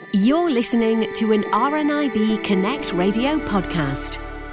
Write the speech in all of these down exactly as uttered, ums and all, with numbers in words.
You're listening to an R N I B Connect radio podcast.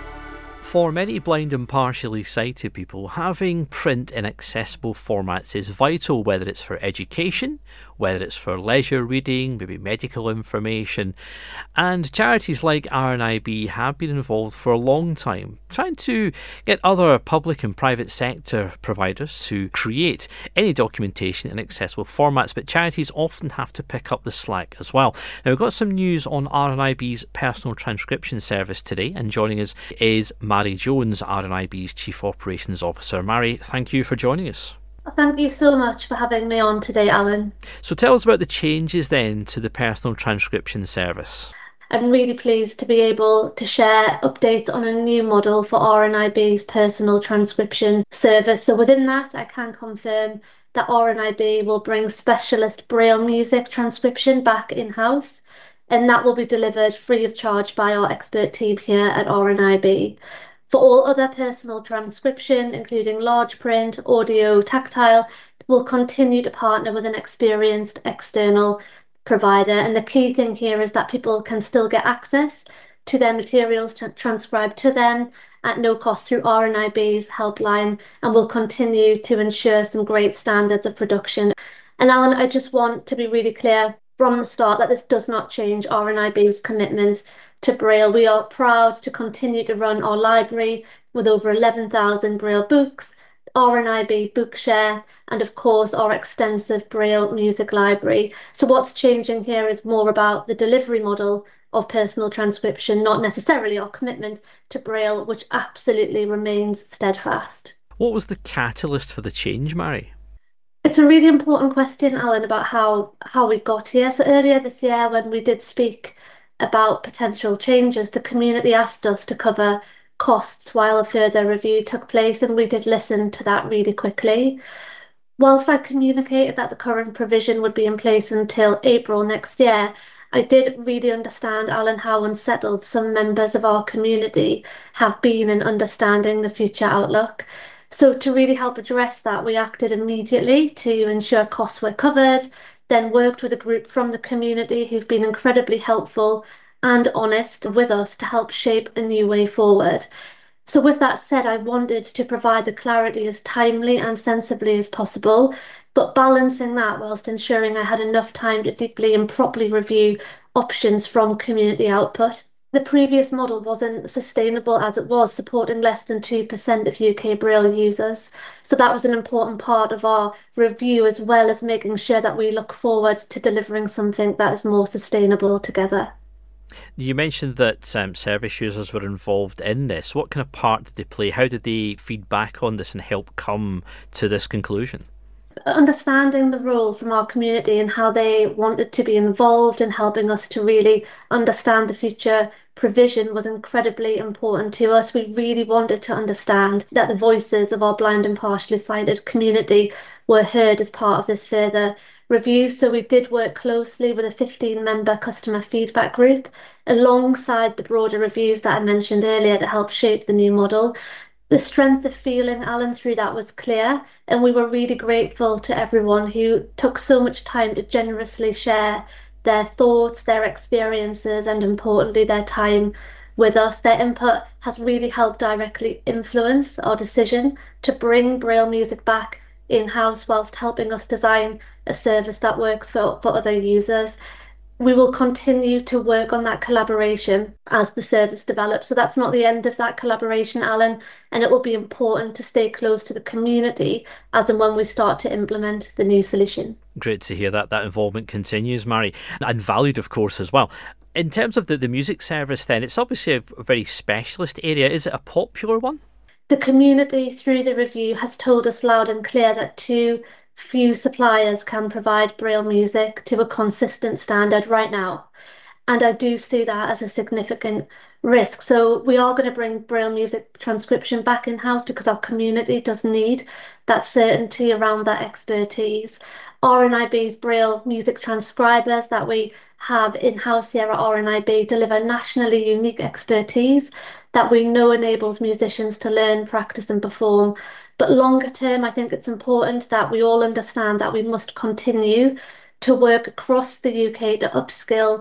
For many blind and partially sighted people, having print in accessible formats is vital, whether it's for education, whether it's for leisure reading, maybe medical information. And charities like R N I B have been involved for a long time, trying to get other public and private sector providers to create any documentation in accessible formats, but charities often have to pick up the slack as well. Now, we've got some news on R N I B's personal transcription service today, and joining us is Mary Jones, R N I B's Chief Operations Officer. Mary, thank you for joining us. Thank you so much for having me on today, Alan. So tell us about the changes then to the personal transcription service. I'm really pleased to be able to share updates on a new model for R N I B's personal transcription service. So within that, I can confirm that R N I B will bring specialist Braille music transcription back in-house, and that will be delivered free of charge by our expert team here at R N I B. For all other personal transcription, including large print, audio, tactile, we'll continue to partner with an experienced external provider. And the key thing here is that people can still get access to their materials to transcribed to them at no cost through R N I B's helpline, and we'll continue to ensure some great standards of production. And Alan, I just want to be really clear from the start that this does not change R N I B's commitment to Braille. We are proud to continue to run our library with over eleven thousand Braille books, R N I B Bookshare, and of course our extensive Braille music library. So what's changing here is more about the delivery model of personal transcription, not necessarily our commitment to Braille, which absolutely remains steadfast. What was the catalyst for the change, Mary? It's a really important question, Alan, about how, how we got here. So earlier this year, when we did speak about potential changes, the community asked us to cover costs while a further review took place, and we did listen to that really quickly. Whilst I communicated that the current provision would be in place until April next year, I did really understand, Alan, how unsettled some members of our community have been in understanding the future outlook. So to really help address that, we acted immediately to ensure costs were covered, then worked with a group from the community who've been incredibly helpful and honest with us to help shape a new way forward. So with that said, I wanted to provide the clarity as timely and sensibly as possible, but balancing that whilst ensuring I had enough time to deeply and properly review options from community output. The previous model wasn't sustainable as it was, supporting less than two percent of U K Braille users. So that was an important part of our review, as well as making sure that we look forward to delivering something that is more sustainable together. You mentioned that um, service users were involved in this. What kind of part did they play? How did they feed back on this and help come to this conclusion? Understanding the role from our community and how they wanted to be involved in helping us to really understand the future provision was incredibly important to us. We really wanted to understand that the voices of our blind and partially sighted community were heard as part of this further review. So we did work closely with a fifteen member customer feedback group alongside the broader reviews that I mentioned earlier to help shape the new model. The strength of feeling, Alan, through that was clear, and we were really grateful to everyone who took so much time to generously share their thoughts, their experiences, and importantly, their time with us. Their input has really helped directly influence our decision to bring Braille music back in-house whilst helping us design a service that works for, for other users. We will continue to work on that collaboration as the service develops. So that's not the end of that collaboration, Alan, and it will be important to stay close to the community as and when we start to implement the new solution. Great to hear that that involvement continues, Mary, and valued, of course, as well. In terms of the, the music service then, it's obviously a very specialist area. Is it a popular one? The community, through the review, has told us loud and clear that too few suppliers can provide Braille music to a consistent standard right now. And I do see that as a significant risk. So we are going to bring Braille music transcription back in-house because our community does need that certainty around that expertise. R N I B's Braille music transcribers that we have in-house here at R N I B deliver nationally unique expertise that we know enables musicians to learn, practice and perform. But longer term, I think it's important that we all understand that we must continue to work across the U K to upskill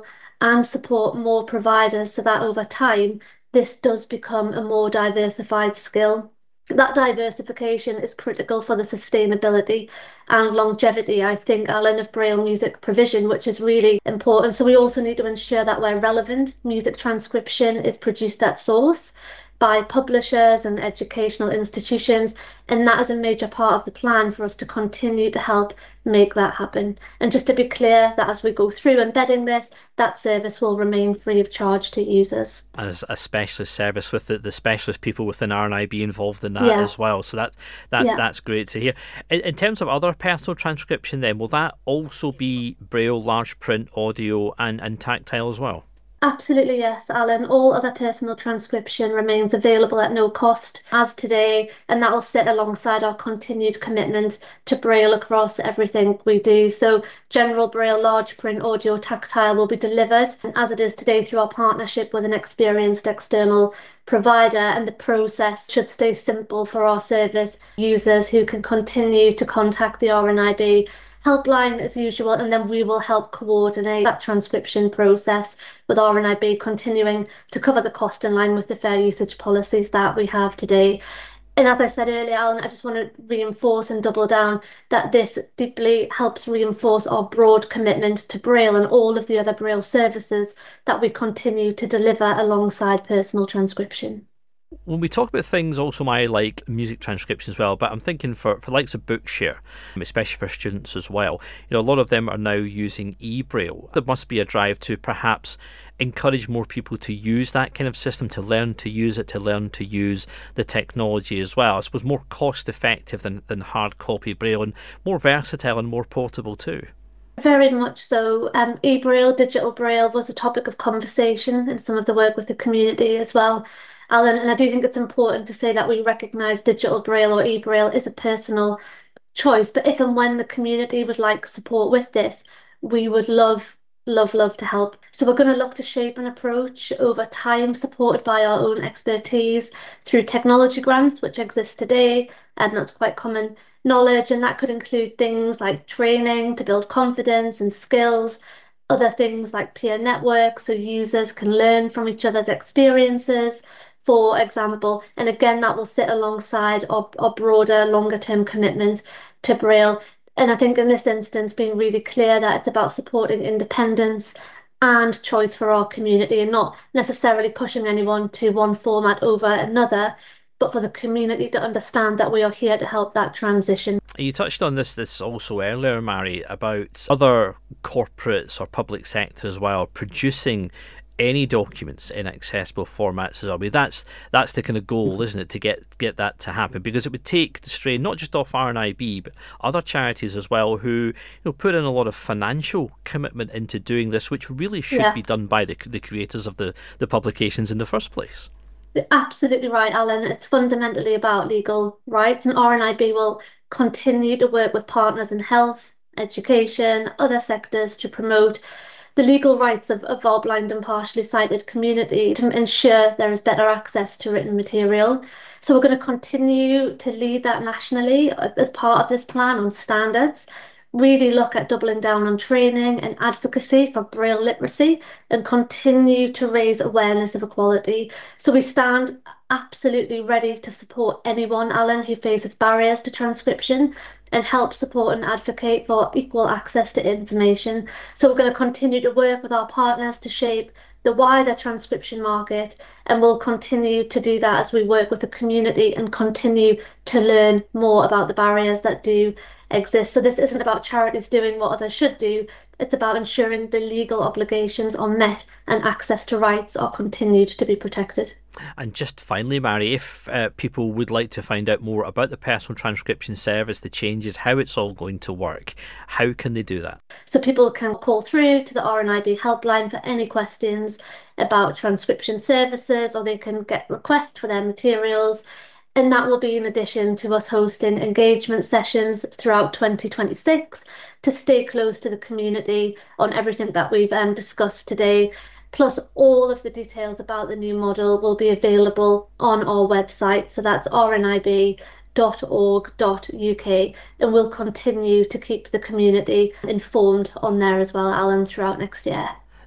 and support more providers so that over time, this does become a more diversified skill. That diversification is critical for the sustainability and longevity, I think, Alan, of Braille music provision, which is really important. So we also need to ensure that where relevant music transcription is produced at source by publishers and educational institutions, and that is a major part of the plan for us to continue to help make that happen. And just to be clear, that as we go through embedding this, that service will remain free of charge to users. As a specialist service with the, the specialist people within R N I B involved in that Yeah. as well. So that that's, Yeah. that's great to hear. In, in terms of other personal transcription then, will that also be Braille, large print, audio and, and tactile as well? Absolutely, yes, Alan. All other personal transcription remains available at no cost as today, and that will sit alongside our continued commitment to Braille across everything we do. So general Braille, large print, audio, tactile will be delivered, as it is today, through our partnership with an experienced external provider, and the process should stay simple for our service users who can continue to contact the R N I B helpline as usual, and then we will help coordinate that transcription process with R N I B, continuing to cover the cost in line with the fair usage policies that we have today. And as I said earlier, Alan, I just want to reinforce and double down that this deeply helps reinforce our broad commitment to Braille and all of the other Braille services that we continue to deliver alongside personal transcription. When we talk about things also, my like music transcription as well, but I'm thinking for, for likes of Bookshare, especially for students as well, you know, a lot of them are now using eBraille. There must be a drive to perhaps encourage more people to use that kind of system, to learn to use it, to learn to use the technology as well. I suppose more cost effective than, than hard copy Braille, and more versatile and more portable too. Very much so. Um, eBraille, digital Braille was a topic of conversation in some of the work with the community as well, Alan, and I do think it's important to say that we recognise digital Braille or eBraille is a personal choice, but if and when the community would like support with this, we would love, love, love to help. So we're going to look to shape an approach over time, supported by our own expertise through technology grants, which exist today, and that's quite common knowledge, and that could include things like training to build confidence and skills, other things like peer networks so users can learn from each other's experiences, for example, and again, that will sit alongside our, our broader, longer term commitment to Braille. And I think in this instance, being really clear that it's about supporting independence and choice for our community, and not necessarily pushing anyone to one format over another, but for the community to understand that we are here to help that transition. You touched on this this also earlier, Mary, about other corporates or public sector as well producing any documents in accessible formats as well. I mean, that's that's the kind of goal, isn't it, to get get that to happen, because it would take the strain not just off R N I B but other charities as well who, you know, put in a lot of financial commitment into doing this, which really should Yeah. be done by the the creators of the the publications in the first place. Absolutely right, Alan. It's fundamentally about legal rights, and R N I B will continue to work with partners in health, education, other sectors to promote the legal rights of, of our blind and partially sighted community, to ensure there is better access to written material. So we're going to continue to lead that nationally as part of this plan on standards, really look at doubling down on training and advocacy for Braille literacy, and continue to raise awareness of equality. So we stand absolutely ready to support anyone, Alan, who faces barriers to transcription, and help support and advocate for equal access to information. So we're going to continue to work with our partners to shape the wider transcription market, and we'll continue to do that as we work with the community and continue to learn more about the barriers that do exist. So this isn't about charities doing what others should do, it's about ensuring the legal obligations are met and access to rights are continued to be protected. And just finally, Mary, if uh, people would like to find out more about the personal transcription service, the changes, how it's all going to work, how can they do that? So people can call through to the R N I B helpline for any questions about transcription services, or they can get requests for their materials. And that will be in addition to us hosting engagement sessions throughout twenty twenty-six to stay close to the community on everything that we've um, discussed today. Plus, all of the details about the new model will be available on our website. So that's r n i b dot org dot u k, and we'll continue to keep the community informed on there as well, Alan, throughout next year.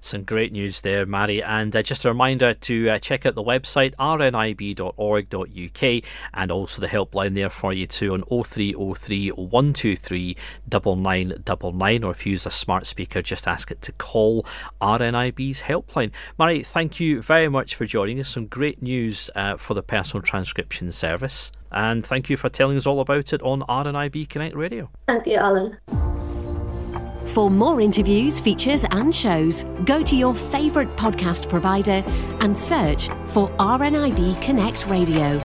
Some great news there, Mary. And uh, just a reminder to uh, check out the website, r n i b dot org dot u k, and also the helpline there for you too on oh three oh three, one two three, nine nine nine nine, or if you use a smart speaker, just ask it to call R N I B's helpline. Mary, thank you very much for joining us. Some great news uh, for the personal transcription service. And thank you for telling us all about it on R N I B Connect Radio. Thank you, Alan. For more interviews, features and shows, go to your favourite podcast provider and search for R N I B Connect Radio.